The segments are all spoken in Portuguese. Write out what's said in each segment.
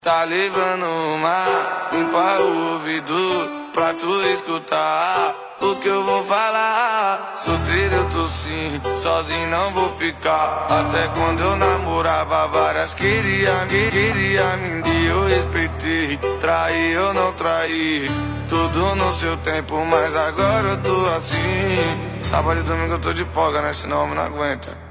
Tá levando uma, limpa o ouvido pra tu escutar o que eu vou falar. Solteiro eu tô sim, sozinho não vou ficar. Até quando eu namorava várias queria me e eu respeitei. Traí eu não traí, tudo no seu tempo, mas agora eu tô assim. Sábado e domingo eu tô de folga, né, senão eu não aguenta.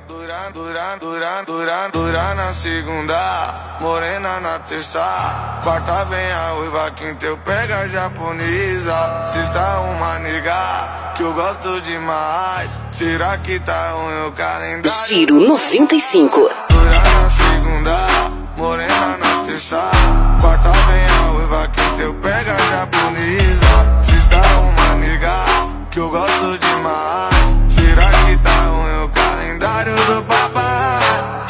Dura na segunda, morena na terça, quarta vem a uiva, quinta eu pego a japonesa. Sexta uma nega que eu gosto demais, será que tá ruim o calendário? Giro 95. Dura na segunda, morena na terça, quarta vem a uiva, quinta eu pego a japonesa. Sexta uma nega que eu gosto demais, será que tá ruim o calendário do papai?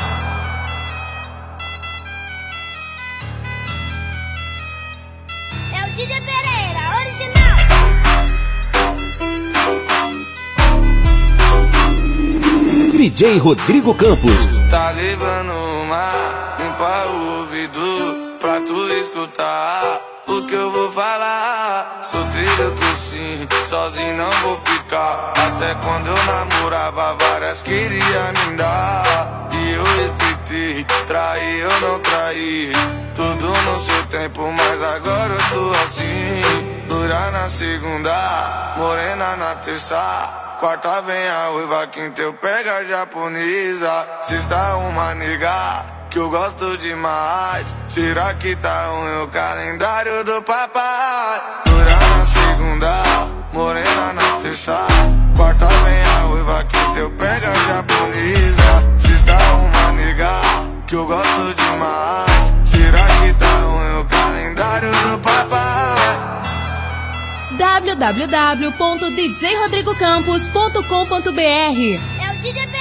É o DJ Pereira, original. DJ Rodrigo Campos. Tá levando uma, limpa o ouvido pra tu escutar o que eu vou falar. Solteiro eu tô sim, sozinho não vou ficar. Até quando eu namorava várias queria me dar e eu respeitei. Traí eu não traí, tudo no seu tempo, mas agora eu tô assim. Dura na segunda, morena na terça, quarta vem a uiva, quinta eu pego a japonesa. Sexta uma nega que eu gosto demais, será que tá ruim o calendário do papai? Dura na segunda, morena na terça, quarta vem a uiva, quinta eu pego a japonesa. Sexta uma nega que eu gosto demais, será que tá ruim o calendário do papai? www.djrodrigocampos.com.br. É o DJ Pereira.